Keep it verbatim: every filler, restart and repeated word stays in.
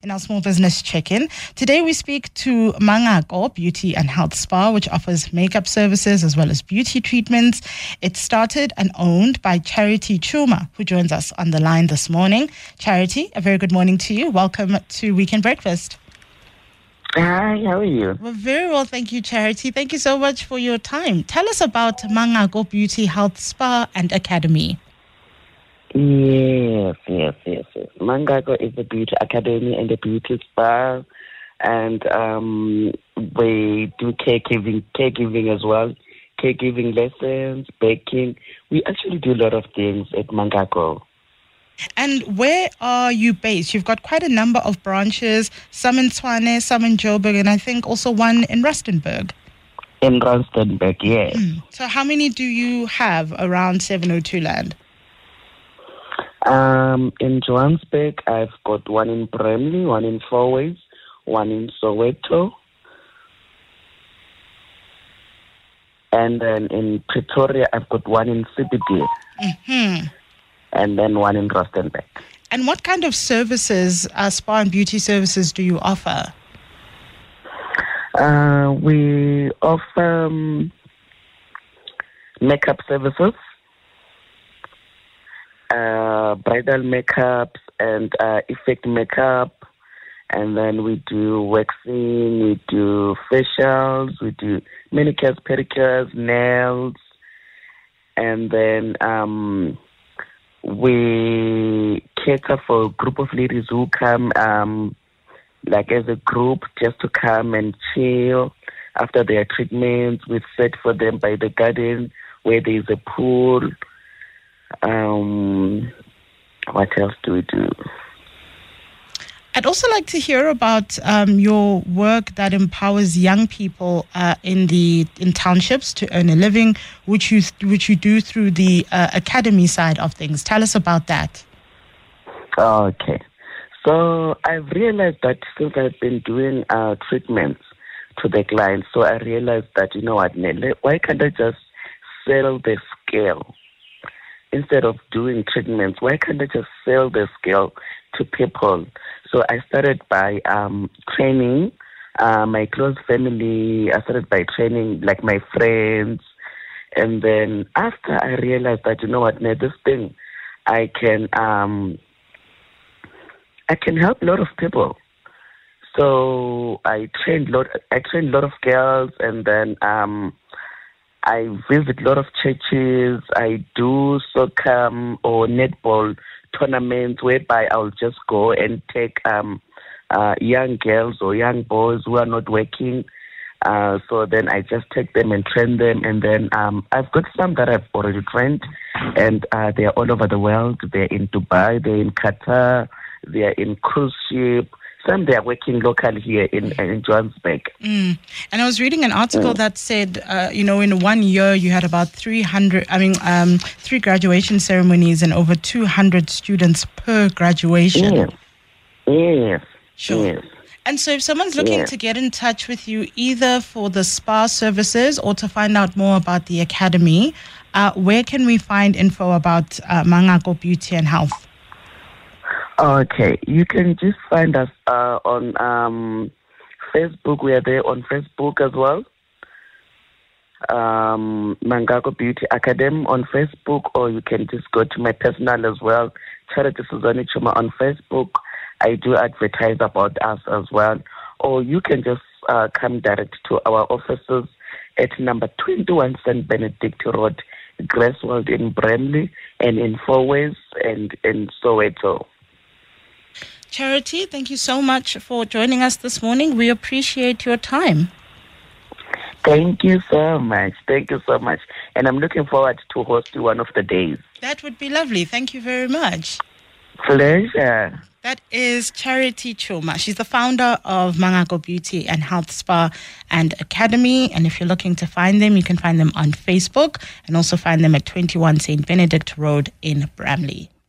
In our small business check-in, today we speak to Mangako Beauty and Health Spa, which offers makeup services as well as beauty treatments. It's started and owned by Charity Chuma, who joins us on the line this morning. Charity, a very good morning to you. Welcome to Weekend Breakfast. Hi, how are you? Well, very well, thank you, Charity. Thank you so much for your time. Tell us about Mangako Beauty Health Spa and Academy. Yes, yes, yes, yes. Mangako is a beauty academy and a beauty spa, and um, we do caregiving, caregiving as well, caregiving lessons, baking. We actually do a lot of things at Mangako. And where are you based? You've got quite a number of branches, some in Tshwane, some in Joburg, and I think also one in Rustenburg. In Rustenburg, yes. Mm. So how many do you have around seven oh two land? Um, in Johannesburg, I've got one in Bramley, one in Fourways, one in Soweto, and then in Pretoria, I've got one in C B D, Mm-hmm. and then one in Rustenburg. And what kind of services, uh, spa and beauty services, do you offer? Uh, we offer um, makeup services, uh, bridal makeups and uh, effect makeup, and then we do waxing, we do facials, we do manicures, pedicures, nails, and then um, we cater for a group of ladies who come um, like as a group just to come and chill after their treatments. We set for them by the garden where there is a pool. Um, what else do we do? I'd also like to hear about um, your work that empowers young people uh, in the in townships to earn a living, which you which you do through the uh, academy side of things. Tell us about that. Okay. So I've realized that since I've been doing uh, treatments to the clients, so I realized that, you know what, Nele, why can't I just sell the skill? Instead of doing treatments, why can't I just sell the skill to people? So I started by um, training uh, my close family. I started by training like my friends. And then after I realized that, you know what, Nele, this thing, I can... Um, I can help a lot of people. So I trained lot. I trained a lot of girls, and then um, I visit a lot of churches. I do soccer um, or netball tournaments whereby I'll just go and take um, uh, young girls or young boys who are not working. Uh, so then I just take them and train them, and then um, I've got some that I've already trained, and uh, they're all over the world. They're in Dubai. They're in Qatar. They are in cruise ship. Some they are working local here in, in Johannesburg. Mm. And I was reading an article mm. that said, uh, you know, in one year you had about three hundred, I mean, um, three graduation ceremonies and over two hundred students per graduation. Yes. Yes. Sure. Yes. And so if someone's looking yes. to get in touch with you either for the spa services or to find out more about the academy, uh, where can we find info about uh, Mangako Beauty and Health? Okay, you can just find us uh, on um, Facebook. We are there on Facebook as well. Um, Mangako Beauty Academy on Facebook, or you can just go to my personal as well, Charity Suzani Chuma on Facebook. I do advertise about us as well. Or you can just uh, come direct to our offices at number twenty-one Saint Benedict Road, Grassworld in Bramley, and in Fourways and in Soweto. Charity, thank you so much for joining us this morning. We appreciate your time. Thank you so much. Thank you so much. And I'm looking forward to host you one of the days. That would be lovely. Thank you very much. Pleasure. That is Charity Chuma. She's the founder of Mangako Beauty and Health Spa and Academy. And if you're looking to find them, you can find them on Facebook and also find them at twenty-one Saint Benedict Road in Bramley.